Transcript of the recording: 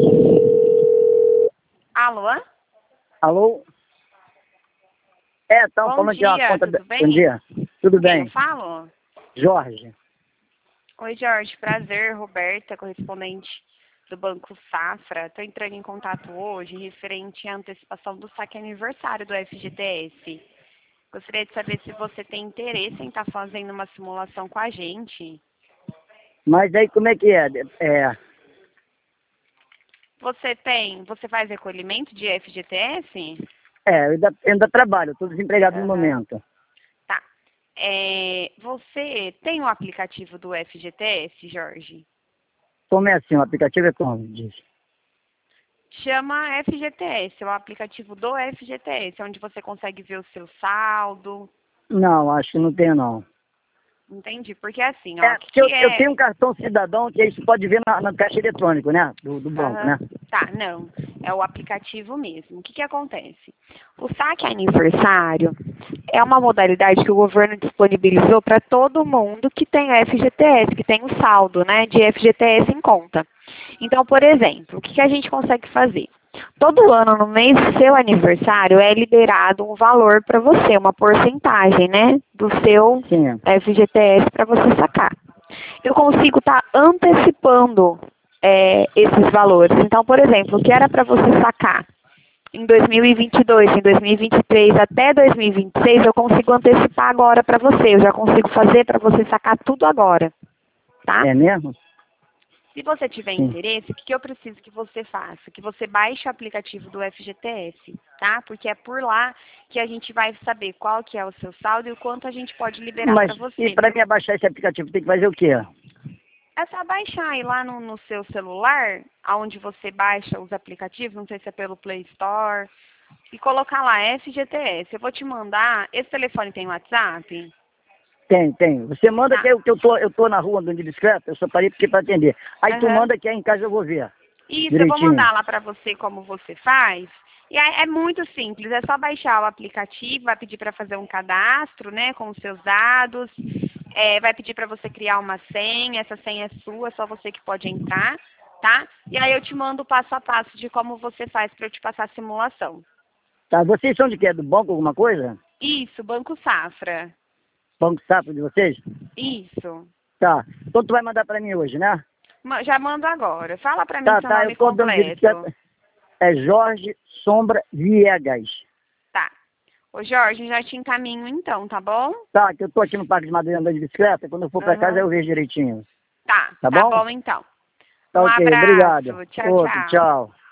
Alô? Alô? Estão Bom falando que é uma dia, conta... tudo bem? Bom dia, tudo Quem bem? eu falo? Jorge. Oi, Jorge, prazer, Roberta, correspondente do Banco Safra. Estou entrando em contato hoje referente à antecipação do saque aniversário do FGTS. Gostaria de saber se você tem interesse em estar fazendo uma simulação com a gente. Mas aí como é que é? Você faz recolhimento de FGTS? Eu ainda trabalho, estou desempregado no Aham. momento. Tá. Você tem o aplicativo do FGTS, Jorge? Como é assim, o aplicativo é como? Diz. Chama FGTS, é o aplicativo do FGTS, onde você consegue ver o seu saldo. Não, acho que não tenho não. Entende? Porque assim, ó, o que, Porque que eu é. tenho um cartão cidadão que aí você pode ver na caixa eletrônica, né? Do banco, Aham. né? Tá, não. É o aplicativo mesmo. O que, que acontece? O saque aniversário é uma modalidade que o governo disponibilizou para todo mundo que tem FGTS, que tem um saldo, né, de FGTS em conta. Então, por exemplo, o que, que a gente consegue fazer? Todo ano, no mês do seu aniversário, é liberado um valor para você, uma porcentagem, né, do seu Sim. FGTS para você sacar. Eu consigo estar antecipando esses valores. Então, por exemplo, o que era para você sacar em 2022, em 2023 até 2026, eu consigo antecipar agora para você. Eu já consigo fazer para você sacar tudo agora, tá? É mesmo? Se você tiver Sim. interesse, o que eu preciso que você faça? Que você baixe o aplicativo do FGTS, tá? Porque é por lá que a gente vai saber qual que é o seu saldo e o quanto a gente pode liberar Mas para e você. para mim abaixar esse aplicativo tem que fazer o quê? É só baixar aí lá no seu celular, aonde você baixa os aplicativos, não sei se é pelo Play Store, e colocar lá FGTS. Eu vou te mandar. Esse telefone tem WhatsApp? Tem. Você manda Tá. que eu tô na rua andando de bicicleta, eu só parei porque para atender. Aí tu Aham. manda que aí em casa eu vou ver Isso, eu vou direitinho. mandar lá para você como você faz. E aí é muito simples, é só baixar o aplicativo, vai pedir para fazer um cadastro, né, com os seus dados, vai pedir para você criar uma senha, essa senha é sua, é só você que pode entrar, tá? E aí eu te mando o passo a passo de como você faz para eu te passar a simulação. Tá, vocês são de quê? Do banco alguma coisa? Isso, Banco Safra. Banco Safra de vocês? Isso. Tá. Então tu vai mandar para mim hoje, né? Já mando agora. Fala para mim seu Tá, eu nome tô andando de completo. bicicleta. É Jorge Sombra Viegas. Tá. Ô Jorge, já te encaminho então, tá bom? Tá, que eu tô aqui no Parque de Madeira andando de bicicleta, quando eu for para casa Aham. eu vejo direitinho. Tá, Tá tá bom? bom então. Tá Um ok, obrigado. abraço. Tchau, Outro, tchau. tchau.